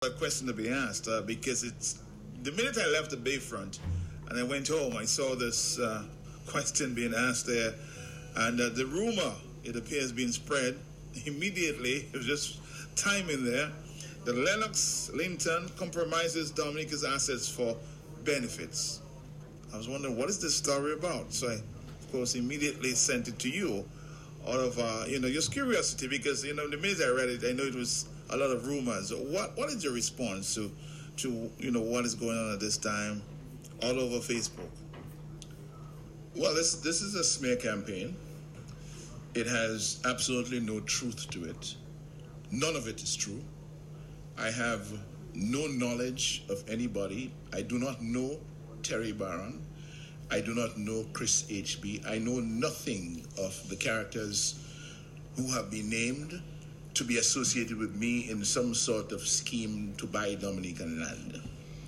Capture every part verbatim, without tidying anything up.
A question to be asked uh, because it's the minute I left the Bayfront and I went home, I saw this uh, question being asked there, and uh, the rumor, it appears, being spread immediately. It was just timing there. The Lennox Linton compromises Dominica's assets for benefits. I was wondering, what is this story about? So I, of course, immediately sent it to you out of, uh, you know, just curiosity, because, you know, the minute I read it, I know it was a lot of rumors. What What is your response to, to you know, what is going on at this time all over Facebook? Well, this this is a smear campaign. It has absolutely no truth to it. None of it is true. I have no knowledge of anybody. I do not know Terry Barron. I do not know Chris H B. I know nothing of the characters who have been named to be associated with me in some sort of scheme to buy Dominican land.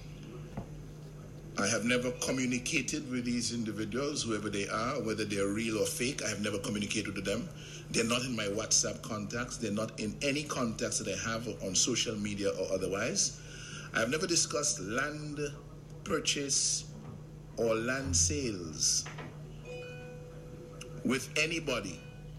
I have never communicated with these individuals, whoever they are, whether they're real or fake. I have never communicated with them. They're not in my WhatsApp contacts. They're not in any contacts that I have on social media or otherwise. I have never discussed land purchase or land sales with anybody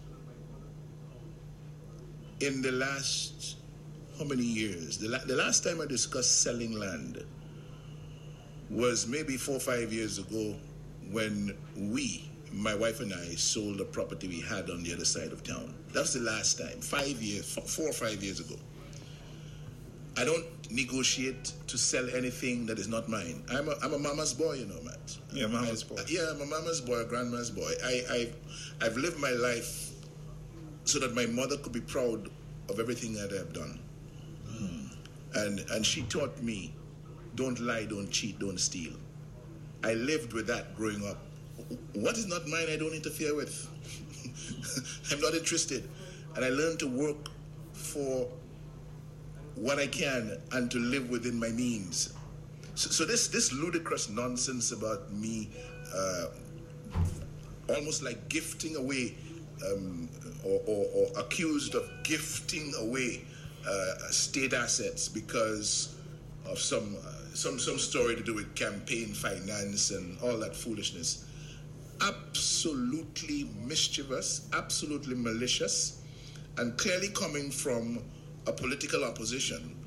in the last, how many years? The, la- the last time I discussed selling land was maybe four or five years ago, when we, my wife and I, sold a property we had on the other side of town. That's the last time, five years, four or five years ago. I don't negotiate to sell anything that is not mine. I'm a, I'm a mama's boy, you know, Matt. Yeah, mama's boy. I, yeah, I'm a mama's boy, a grandma's boy. I, I, I've lived my life so that my mother could be proud of everything that I've done. Mm. And and she taught me, don't lie, don't cheat, don't steal. I lived with that growing up. What is not mine, I don't interfere with. I'm not interested. And I learned to work for what I can and to live within my means. So, so this, this ludicrous nonsense about me uh, almost like gifting away um, or, or, or accused of gifting away uh, state assets because of some, uh, some, some story to do with campaign finance and all that foolishness. Absolutely mischievous, absolutely malicious, and clearly coming from a political opposition